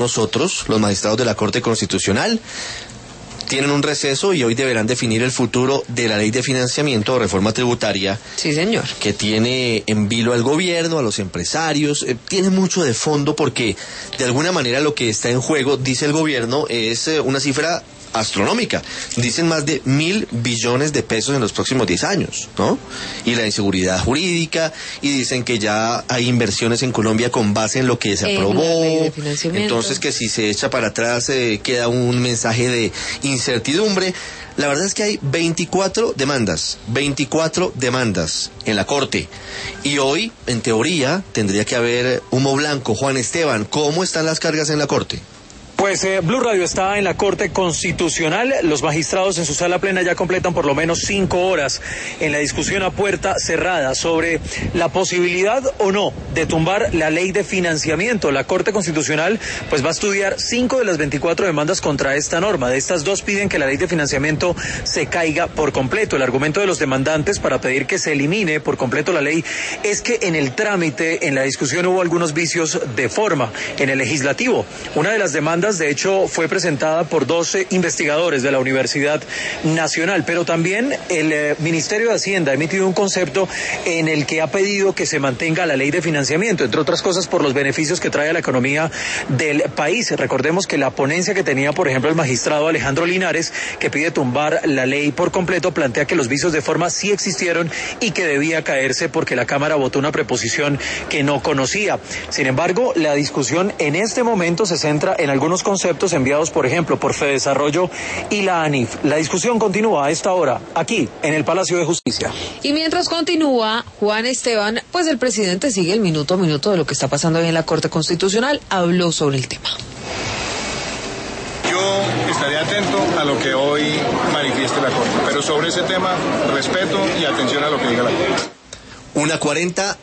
nosotros, los magistrados de la Corte Constitucional, tienen un receso y hoy deberán definir el futuro de la ley de financiamiento o reforma tributaria. Sí, señor. Que tiene en vilo al gobierno, a los empresarios, tiene mucho de fondo porque de alguna manera lo que está en juego, dice el gobierno, es una cifra astronómica. Dicen más de 1.000 billones de pesos en los próximos 10 años, ¿no? Y la inseguridad jurídica, y dicen que ya hay inversiones en Colombia con base en lo que se aprobó. Entonces que si se echa para atrás queda un mensaje de incertidumbre. La verdad es que hay 24 demandas en la Corte. Y hoy, en teoría, tendría que haber humo blanco. Juan Esteban, ¿cómo están las cargas en la Corte? Pues Blue Radio está en la Corte Constitucional. Los magistrados en su sala plena ya completan por lo menos 5 horas en la discusión a puerta cerrada sobre la posibilidad o no de tumbar la ley de financiamiento. La Corte Constitucional pues va a estudiar 5 de las 24 demandas contra esta norma. De estas 2 piden que la ley de financiamiento se caiga por completo. El argumento de los demandantes para pedir que se elimine por completo la ley es que en el trámite, en la discusión, hubo algunos vicios de forma en el legislativo. Una de las demandas, de hecho, fue presentada por 12 investigadores de la Universidad Nacional, pero también el Ministerio de Hacienda ha emitido un concepto en el que ha pedido que se mantenga la ley de financiamiento, entre otras cosas por los beneficios que trae a la economía del país. Recordemos que la ponencia que tenía, por ejemplo, el magistrado Alejandro Linares, que pide tumbar la ley por completo, plantea que los vicios de forma sí existieron y que debía caerse porque la Cámara votó una preposición que no conocía. Sin embargo, la discusión en este momento se centra en algunos conceptos enviados, por ejemplo, por Fedesarrollo y la ANIF. La discusión continúa a esta hora, aquí, en el Palacio de Justicia. Y mientras continúa, Juan Esteban, pues el presidente sigue el minuto a minuto de lo que está pasando ahí en la Corte Constitucional, habló sobre el tema. Yo estaré atento a lo que hoy manifieste la Corte, pero sobre ese tema, respeto y atención a lo que diga la Corte. 1:40